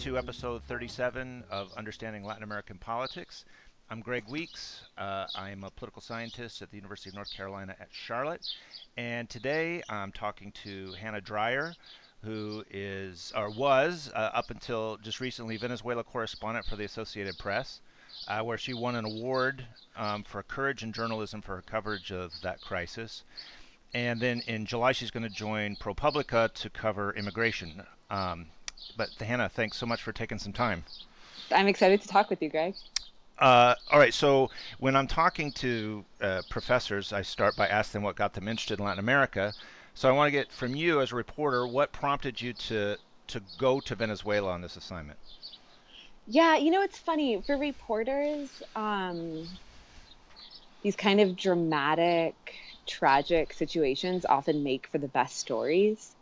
to episode 37 of Understanding Latin American Politics. I'm Greg Weeks. I am a political scientist at the University of North Carolina at Charlotte. And today I'm talking to Hannah Dreier, who is, or was, up until just recently, Venezuela correspondent for the Associated Press, where she won an award for courage in journalism for her coverage of that crisis. And then in July, she's going to join ProPublica to cover immigration. But Hannah, thanks so much for taking some time. I'm excited to talk with you, Greg. All right, so when I'm talking to professors, I start by asking them what got them interested in Latin America. So I want to get from you as a reporter, what prompted you to go to Venezuela on this assignment? Yeah, it's funny for reporters, these kind of dramatic, tragic situations often make for the best stories.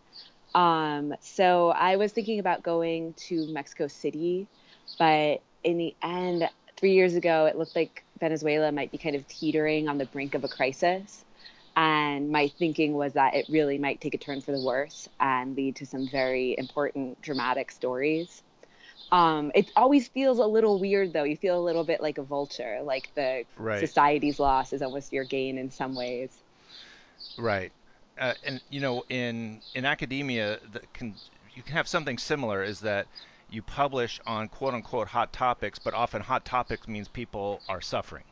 So I was thinking about going to Mexico City, but in the end, 3 years ago, it looked like Venezuela might be kind of teetering on the brink of a crisis. And my thinking was that it really might take a turn for the worse and lead to some very important, dramatic stories. It always feels a little weird, though. You feel a little bit like a vulture, like the Right, society's loss is almost your gain in some ways. right. And in academia, you can have something similar. Is that you publish on quote unquote hot topics, but often hot topics means people are suffering.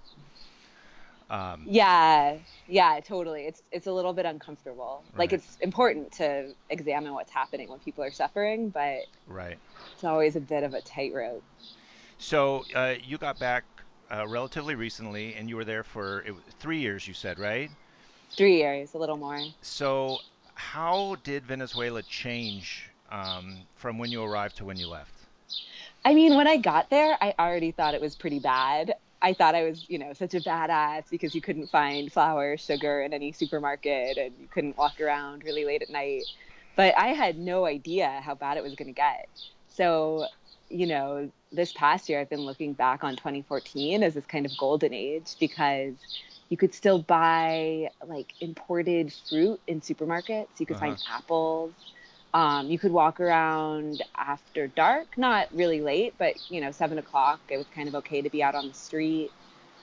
Um, Yeah, yeah, totally. It's a little bit uncomfortable. Like right, it's important to examine what's happening when people are suffering, but right. it's always a bit of a tightrope. So you got back relatively recently, and you were there for 3 years. You said, right? 3 years, a little more. So how did Venezuela change from when you arrived to when you left? I mean, when I got there, I already thought it was pretty bad. I thought I was, such a badass because you couldn't find flour, sugar in any supermarket and you couldn't walk around really late at night. But I had no idea how bad it was going to get. So, this past year, I've been looking back on 2014 as this kind of golden age because you could still buy like imported fruit in supermarkets. You could Uh-huh. find apples. You could walk around after dark, not really late, but 7 o'clock. It was kind of okay to be out on the street.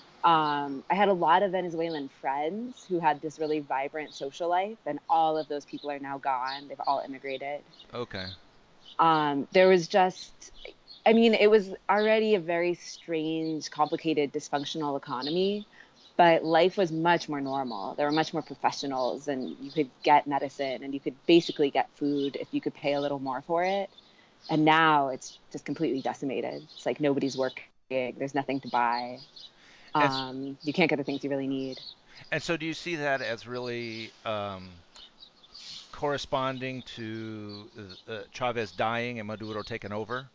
I had a lot of Venezuelan friends who had this really vibrant social life, and all of those people are now gone. They've all immigrated. Okay. There was just, I mean, it was already a very strange, complicated, dysfunctional economy, but life was much more normal. There were much more professionals, and you could get medicine and you could basically get food if you could pay a little more for it. And now it's just completely decimated. It's like nobody's working, there's nothing to buy. And, You can't get the things you really need. and so do you see that as really corresponding to Chavez dying and Maduro taking over?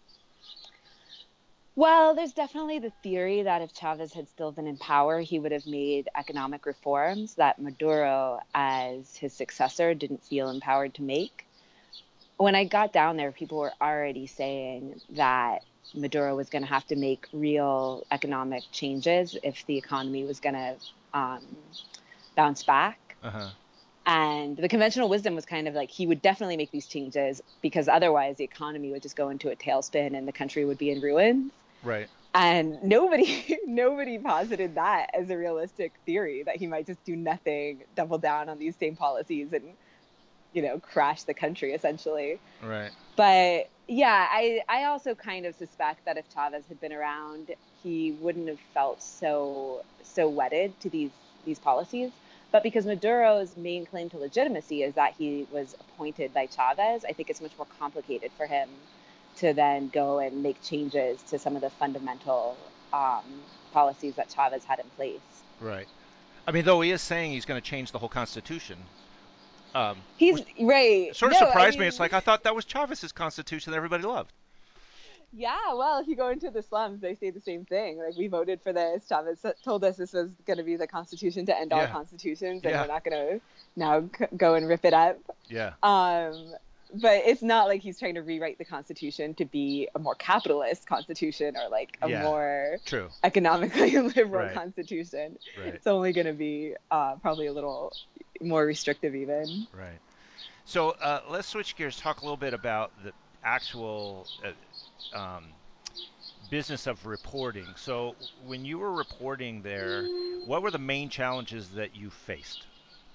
Well, there's definitely the theory that if Chavez had still been in power, he would have made economic reforms that Maduro, as his successor, didn't feel empowered to make. When I got down there, people were already saying that Maduro was going to have to make real economic changes if the economy was going to um, bounce back. Uh-huh. And the conventional wisdom was kind of like he would definitely make these changes because otherwise the economy would just go into a tailspin and the country would be in ruins. Right. And nobody nobody posited that as a realistic theory that he might just do nothing, double down on these same policies and crash the country essentially. Right. But yeah, I also kind of suspect that if Chavez had been around, he wouldn't have felt so wedded to these policies. But because Maduro's main claim to legitimacy is that he was appointed by Chavez, I think it's much more complicated for him to then go and make changes to some of the fundamental um, policies that Chavez had in place. Right. I mean, though he is saying he's going to change the whole constitution, He's which right. sort of No, I surprised me. It's mean, like I thought that was Chavez's constitution that everybody loved. yeah, well, if you go into the slums, they say the same thing. Like, we voted for this. Chavez told us this was going to be the constitution to end all Yeah. constitutions, and Yeah. we're not going to now go and rip it up. Yeah. Um, but it's not like he's trying to rewrite the constitution to be a more capitalist constitution or like a Yeah. more True. economically liberal Right. constitution. Right. It's only going to be probably a little more restrictive, even. Right. So let's switch gears. Talk a little bit about the actual um, business of reporting. So when you were reporting there, what were the main challenges that you faced?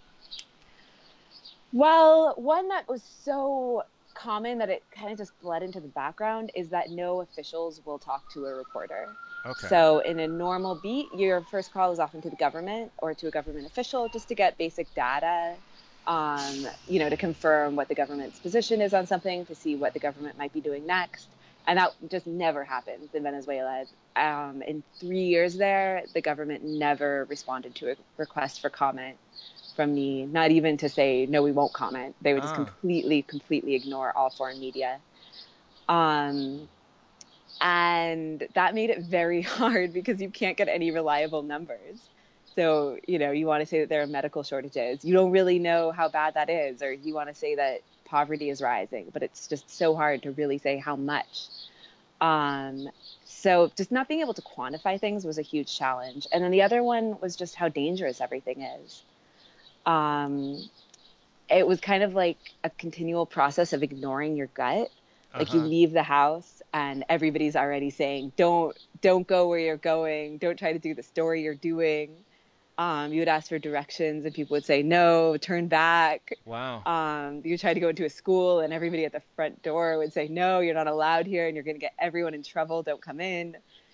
Well, one that was so common that it kind of just bled into the background is that no officials will talk to a reporter. Okay. So in a normal beat, your first call is often to the government or to a government official just to get basic data, to confirm what the government's position is on something, to see what the government might be doing next. And that just never happens in Venezuela. In 3 years there, the government never responded to a request for comment from me, not even to say, no, we won't comment. They would just Ah, completely ignore all foreign media. Um, and that made it very hard because you can't get any reliable numbers. So, you want to say that there are medical shortages. You don't really know how bad that is, or you want to say that poverty is rising, but it's just so hard to really say how much. Um, so just not being able to quantify things was a huge challenge. And then the other one was just how dangerous everything is. Um, it was kind of like a continual process of ignoring your gut. Like you uh-huh. leave the house and everybody's already saying, don't go where you're going. Don't try to do the story you're doing. You would ask for directions and people would say, no, turn back. Wow. You try to go into a school and everybody at the front door would say, no, you're not allowed here and you're going to get everyone in trouble. Don't come in.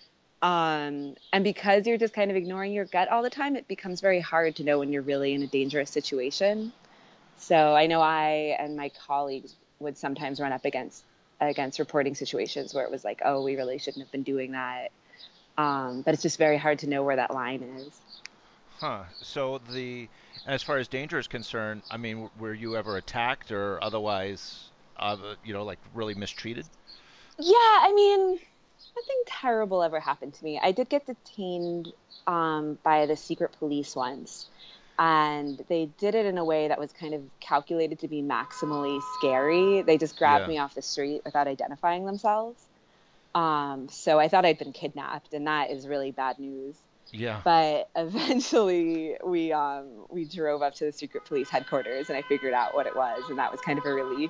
And because you're just kind of ignoring your gut all the time, it becomes very hard to know when you're really in a dangerous situation. So I know I and my colleagues would sometimes run up against reporting situations where it was like, oh, we really shouldn't have been doing that. But it's just very hard to know where that line is. Huh. So as far as danger is concerned, I mean, were you ever attacked or otherwise, like really mistreated? Yeah, I mean, nothing terrible ever happened to me. I did get detained by the secret police once, and they did it in a way that was kind of calculated to be maximally scary. They just grabbed Yeah. me off the street without identifying themselves. So I thought I'd been kidnapped, and that is really bad news. Yeah. But eventually, we drove up to the secret police headquarters, and I figured out what it was, and that was kind of a relief.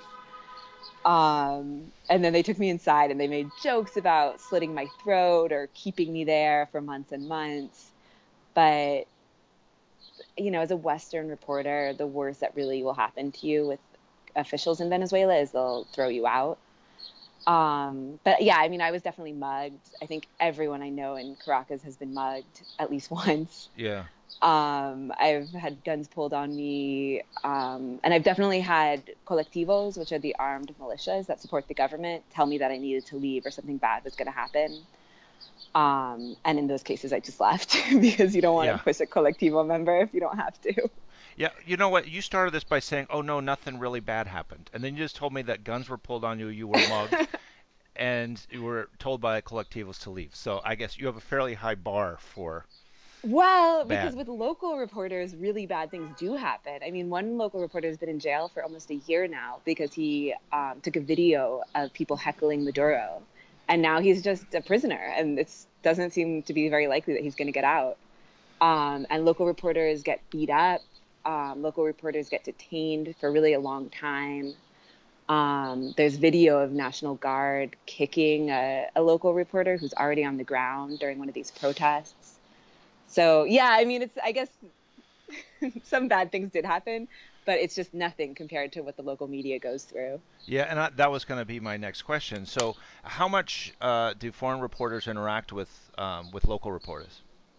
And then they took me inside, and they made jokes about slitting my throat or keeping me there for months and months. But as a Western reporter, the worst that really will happen to you with officials in Venezuela is they'll throw you out. But yeah, I mean, I was definitely mugged. I think everyone I know in Caracas has been mugged at least once. Yeah. I've had guns pulled on me, and I've definitely had colectivos, which are the armed militias that support the government, tell me that I needed to leave or something bad was going to happen. And in those cases, I just left because you don't want to Yeah. push a colectivo member if you don't have to. Yeah. You know what? You started this by saying, "Oh no, nothing really bad happened," and then you just told me that guns were pulled on you, you were mugged, and you were told by collectivos to leave. So I guess you have a fairly high bar for Well, because bad. with local reporters, really bad things do happen. I mean, one local reporter has been in jail for almost a year now because he took a video of people heckling Maduro. And now he's just a prisoner, and it doesn't seem to be very likely that he's going to get out. And local reporters get beat up. Local reporters get detained for really a long time. There's video of National Guard kicking a local reporter who's already on the ground during one of these protests. So yeah, I mean, I guess some bad things did happen, but it's just nothing compared to what the local media goes through. Yeah, and that was going to be my next question. So, how much do foreign reporters interact with local reporters?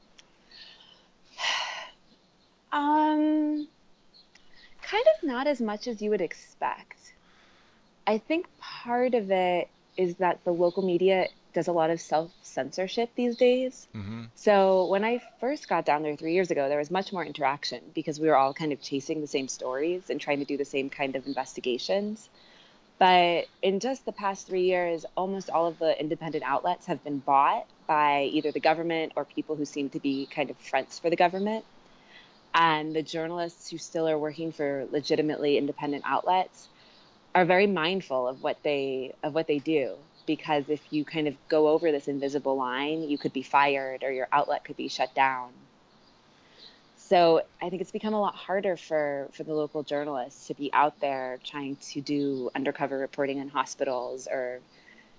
Um, Kind of not as much as you would expect. I think part of it is that the local media does a lot of self censorship these days. Mm-hmm. So when I first got down there 3 years ago, there was much more interaction because we were all kind of chasing the same stories and trying to do the same kind of investigations. But in just the past 3 years, almost all of the independent outlets have been bought by either the government or people who seem to be kind of fronts for the government. And the journalists who still are working for legitimately independent outlets are very mindful of what they do, because if you kind of go over this invisible line, you could be fired or your outlet could be shut down. So I think it's become a lot harder for the local journalists to be out there trying to do undercover reporting in hospitals or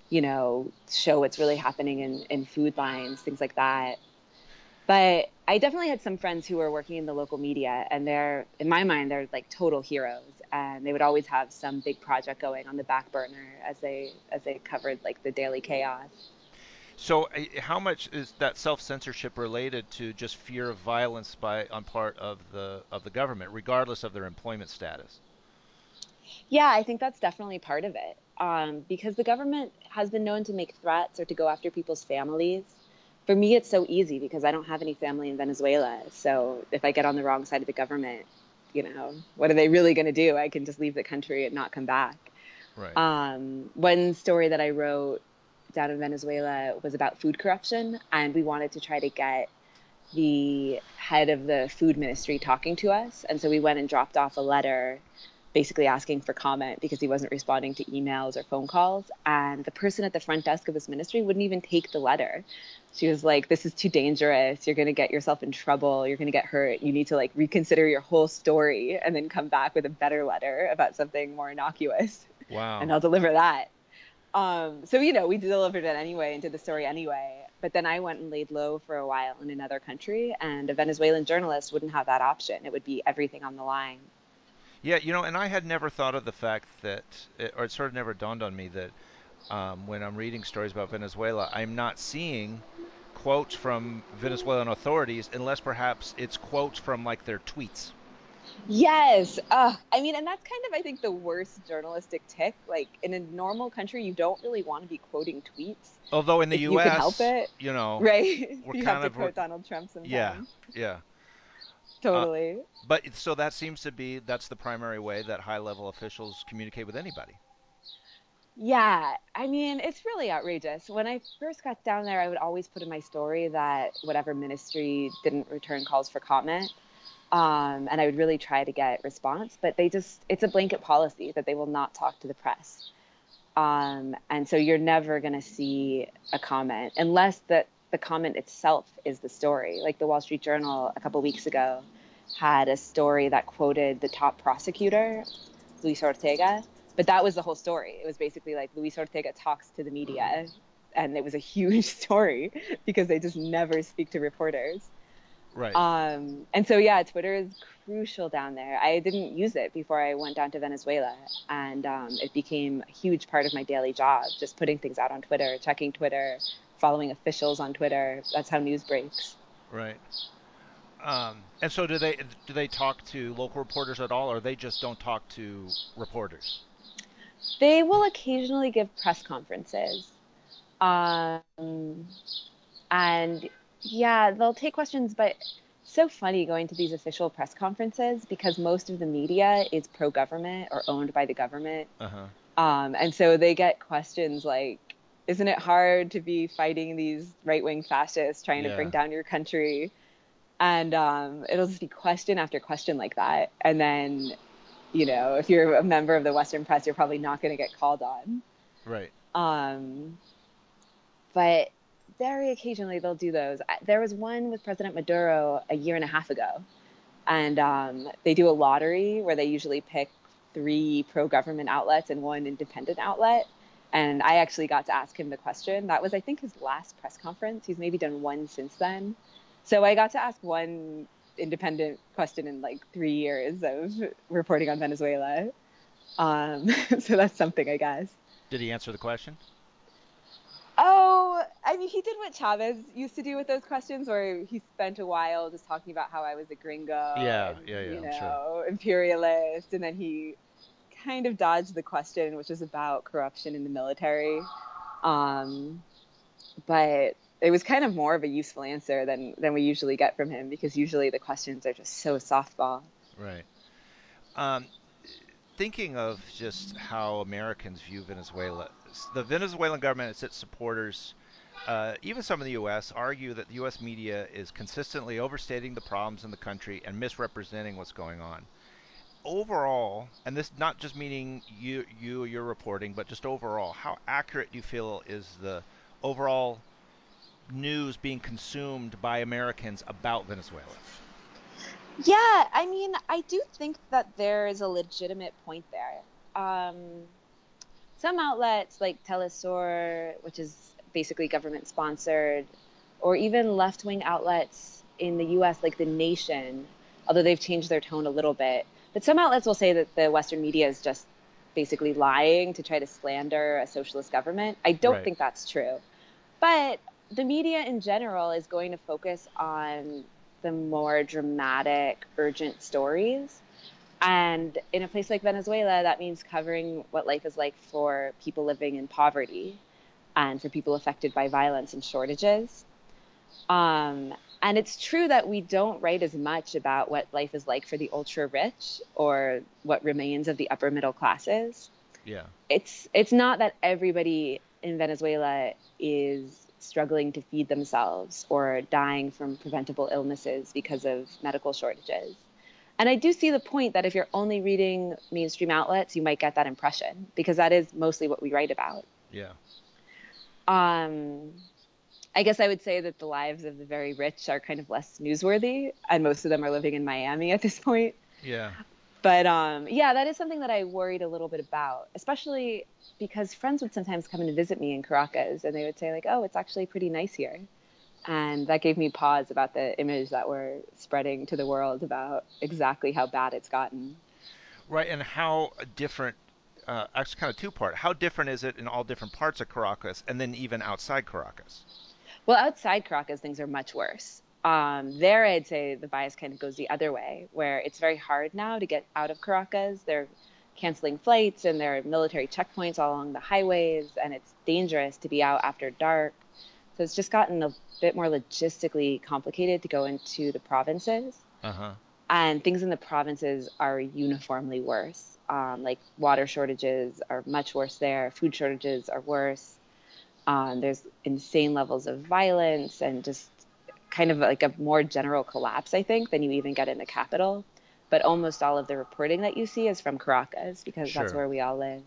show what's really happening in food lines, things like that. But I definitely had some friends who were working in the local media, and in my mind, they're like total heroes. And they would always have some big project going on the back burner as they covered like the daily chaos. So, how much is that self-censorship related to just fear of violence by on part of the government, regardless of their employment status? Yeah, I think that's definitely part of it. Because the government has been known to make threats or to go after people's families. For me, it's so easy because I don't have any family in Venezuela. So if I get on the wrong side of the government, what are they really going to do? I can just leave the country and not come back. Right. One story that I wrote down in Venezuela was about food corruption, and we wanted to try to get the head of the food ministry talking to us. And so we went and dropped off a letter basically asking for comment because he wasn't responding to emails or phone calls. And the person at the front desk of his ministry wouldn't even take the letter. She was like, "This is too dangerous. You're going to get yourself in trouble. You're going to get hurt. You need to like reconsider your whole story and then come back with a better letter about something more innocuous, and Wow. I'll deliver that." So we delivered it anyway and did the story anyway. But then I went and laid low for a while in another country, and a Venezuelan journalist wouldn't have that option. It would be everything on the line. Yeah, and I had never thought of the fact that, or it sort of never dawned on me that when I'm reading stories about Venezuela, I'm not seeing quotes from Venezuelan authorities unless perhaps it's quotes from like their tweets. Yes. I mean, and that's kind of, I think, the worst journalistic tick. Like in a normal country, you don't really want to be quoting tweets Although in the if you can help U.S., it, right? we're You have kind to of, quote Donald Trump yeah, sometimes. yeah. Uh, Totally. but so that seems to be that's the primary way that high-level officials communicate with anybody. Yeah, I mean, it's really outrageous. When I first got down there, I would always put in my story that whatever ministry didn't return calls for comment. And I would really try to get response, but it's a blanket policy that they will not talk to the press. And so you're never going to see a comment unless the comment itself is the story. Like the Wall Street Journal a couple weeks ago had a story that quoted the top prosecutor, Luis Ortega, but that was the whole story. It was basically like Luis Ortega talks to the media, and it was a huge story because they just never speak to reporters. Right. And so, yeah, Twitter is crucial down there. I didn't use it before I went down to Venezuela, and it became a huge part of my daily job, just putting things out on Twitter, checking Twitter, following officials on Twitter. That's how news breaks. Right. And so do they talk to local reporters at all, or they just don't talk to reporters? They will occasionally give press conferences. Um, and yeah, they'll take questions, but it's so funny going to these official press conferences because most of the media is pro government or owned by the government. Uh-huh. And so they get questions like, "Isn't it hard to be fighting these right wing fascists trying to bring Yeah. down your country?" And it'll just be question after question like that. And then, if you're a member of the Western press, you're probably not going to get called on. Right. Um, but very occasionally they'll do those. There was one with President Maduro a year and a half ago, and they do a lottery where they usually pick three pro-government outlets and one independent outlet. And I actually got to ask him the question. That was, I think, his last press conference. He's maybe done one since then. So I got to ask one independent question in like 3 years of reporting on Venezuela. So that's something, I guess. Did he answer the question? Oh, I mean, he did what Chavez used to do with those questions, where he spent a while just talking about how I was a gringo Yeah, and, yeah, yeah, I'm sure. imperialist. And then he kind of dodged the question, which was about corruption in the military. Um, but it was kind of more of a useful answer than we usually get from him because usually the questions are just so softball. Right. Um, Thinking of just how Americans view Venezuela, the Venezuelan government and its supporters, even some in the U.S., argue that the U.S. media is consistently overstating the problems in the country and misrepresenting what's going on. Overall, and this not just meaning your reporting, but just overall, how accurate do you feel is the overall news being consumed by Americans about Venezuela? Yeah, I mean, I do think that there is a legitimate point there. Um, some outlets like Telesur, which is basically government sponsored, or even left wing outlets in the US, like The Nation, although they've changed their tone a little bit. But some outlets will say that the Western media is just basically lying to try to slander a socialist government. I don't Right. think that's true. But the media in general is going to focus on the more dramatic, urgent stories. And in a place like Venezuela, that means covering what life is like for people living in poverty and for people affected by violence and shortages. And it's true that we don't write as much about what life is like for the ultra rich or what remains of the upper middle classes. Yeah. It's not that everybody in Venezuela is struggling to feed themselves or dying from preventable illnesses because of medical shortages. And I do see the point that if you're only reading mainstream outlets, you might get that impression because that is mostly what we write about. Yeah. Um, I guess I would say that the lives of the very rich are kind of less newsworthy, and most of them are living in Miami at this point. Yeah. But yeah, that is something that I worried a little bit about, especially because friends would sometimes come in to visit me in Caracas, and they would say like, "Oh, it's actually pretty nice here," and that gave me pause about the image that we're spreading to the world about exactly how bad it's gotten. Right. And how different, actually, kind of two part. How different is it in all different parts of Caracas, and then even outside Caracas? Well, outside Caracas, things are much worse. There, I'd say the bias kind of goes the other way, where it's very hard now to get out of Caracas. They're canceling flights and there are military checkpoints all along the highways, and it's dangerous to be out after dark. So it's just gotten a bit more logistically complicated to go into the provinces. Uh huh. And things in the provinces are uniformly worse. Like water shortages are much worse there, food shortages are worse. There's insane levels of violence and just kind of like a more general collapse, I think, than you even get in the capital. But almost all of the reporting that you see is from Caracas because that's Sure. where we all live.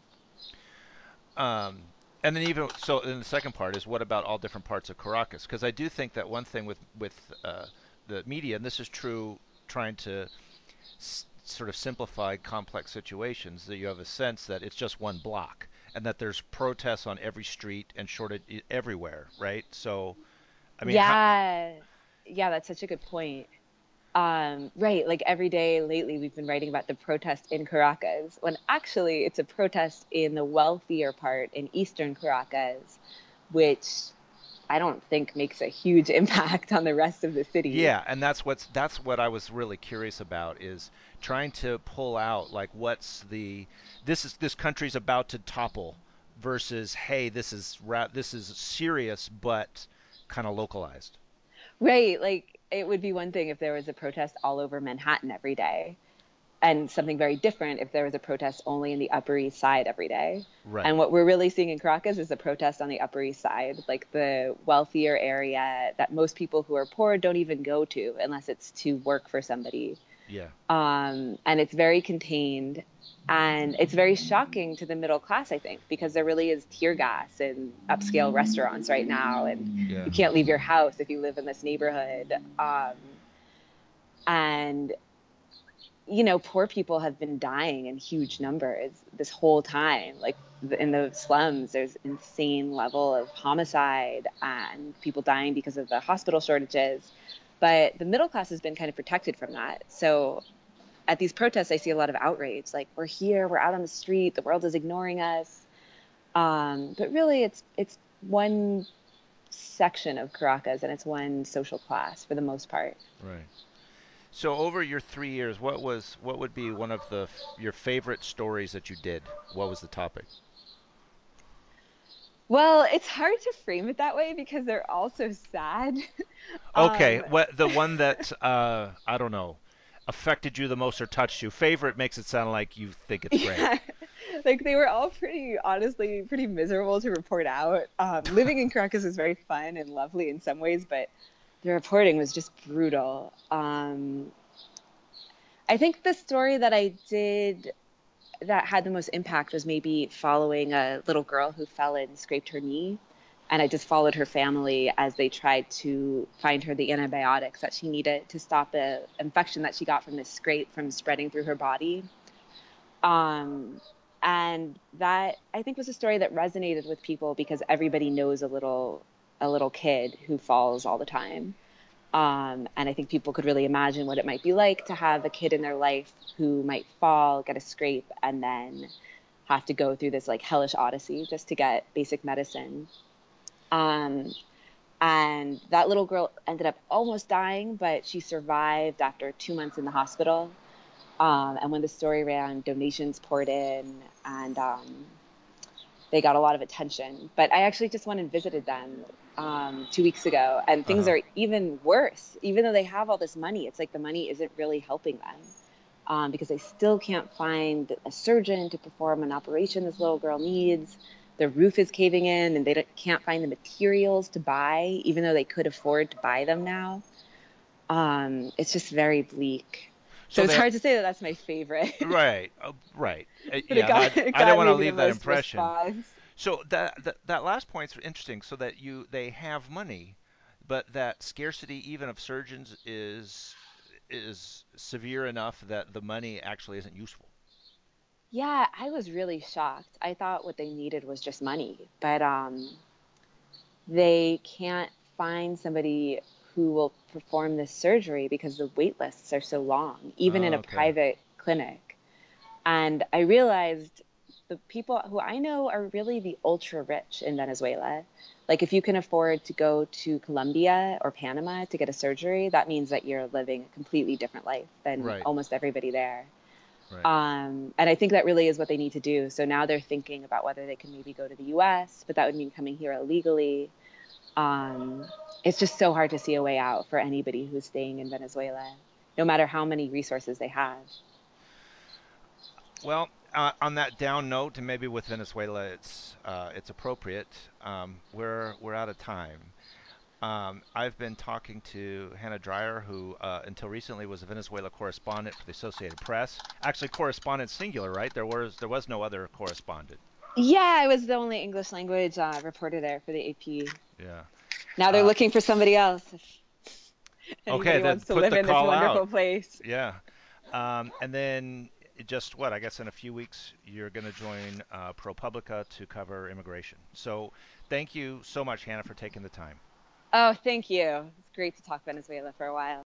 Um, and then even so, then the second part is what about all different parts of Caracas? Because I do think that one thing with the media, and this is true, trying to sort of simplify complex situations, that you have a sense that it's just one block, and that there's protests on every street and shortage everywhere, right? So, I mean, how? Yeah. Yeah, that's such a good point. Right, like every day lately we've been writing about the protest in Caracas, when actually it's a protest in the wealthier part in eastern Caracas, which I don't think makes a huge impact on the rest of the city. Yeah, and that's what I was really curious about is trying to pull out like what's the this country's about to topple versus hey this is serious but kind of localized. Right, like it would be one thing if there was a protest all over Manhattan every day, and something very different if there was a protest only in the Upper East Side every day. Right. And what we're really seeing in Caracas is a protest on the Upper East Side, like the wealthier area that most people who are poor don't even go to unless it's to work for somebody. Yeah. And it's very contained. And it's very shocking to the middle class, I think, because there really is tear gas in upscale restaurants right now. And Yeah. you can't leave your house if you live in this neighborhood. And poor people have been dying in huge numbers this whole time. Like in the slums, there's insane level of homicide and people dying because of the hospital shortages. But the middle class has been kind of protected from that. So at these protests, I see a lot of outrage. Like we're here, we're out on the street, the world is ignoring us. But really, it's one section of Caracas and it's one social class for the most part. Right. So over your 3 years, what would be one of your favorite stories that you did? What was the topic? Well, it's hard to frame it that way because they're all so sad. Okay, um, what the one that I don't know affected you the most or touched you? Favorite makes it sound like you think it's great. yeah, like they were all pretty, honestly, pretty miserable to report out. Living in Caracas is very fun and lovely in some ways, but the reporting was just brutal. I think the story that I did that had the most impact was maybe following a little girl who fell and scraped her knee. And I just followed her family as they tried to find her the antibiotics that she needed to stop an infection that she got from this scrape from spreading through her body. Um, And that I think was a story that resonated with people because everybody knows a little kid who falls all the time. And I think people could really imagine what it might be like to have a kid in their life who might fall, get a scrape, and then have to go through this like hellish odyssey just to get basic medicine. Um, and that little girl ended up almost dying, but she survived after 2 months in the hospital. And when the story ran, donations poured in, and they got a lot of attention. But I actually just went and visited them 2 weeks ago, and things Uh-huh. are even worse. Even though they have all this money, it's like the money isn't really helping them because they still can't find a surgeon to perform an operation this little girl needs. The roof is caving in, and they can't find the materials to buy, even though they could afford to buy them now. It's just very bleak. So So it's they hard to say that that's my favorite, right, right. but it Yeah, got it I didn't got want to maybe the leave that most impression. response. So that last point's interesting. So that they have money, but that scarcity even of surgeons is severe enough that the money actually isn't useful. Yeah, I was really shocked. I thought what they needed was just money, but they can't find somebody who will perform this surgery because the wait lists are so long, even in Oh, a okay. private clinic. And I realized the people who I know are really the ultra rich in Venezuela. Like, if you can afford to go to Colombia or Panama to get a surgery, that means that you're living a completely different life than Right, almost everybody there. right. And I think that really is what they need to do. So now they're thinking about whether they can maybe go to the US, but that would mean coming here illegally. Um, it's just so hard to see a way out for anybody who's staying in Venezuela, no matter how many resources they have. Well, on that down note, and maybe with Venezuela, it's appropriate. We're out of time. I've been talking to Hannah Dreyer, who until recently was a Venezuela correspondent for the Associated Press. Actually, correspondent singular, right? There was no other correspondent. Yeah, I was the only English language reporter there for the AP. Yeah. Now they're Uh, looking for somebody else if okay, anybody then wants to put live the in this call out. wonderful place. Yeah. And then just what? I guess in a few weeks you're going to join ProPublica to cover immigration. So thank you so much, Hannah, for taking the time. Oh, thank you. It's great to talk Venezuela for a while.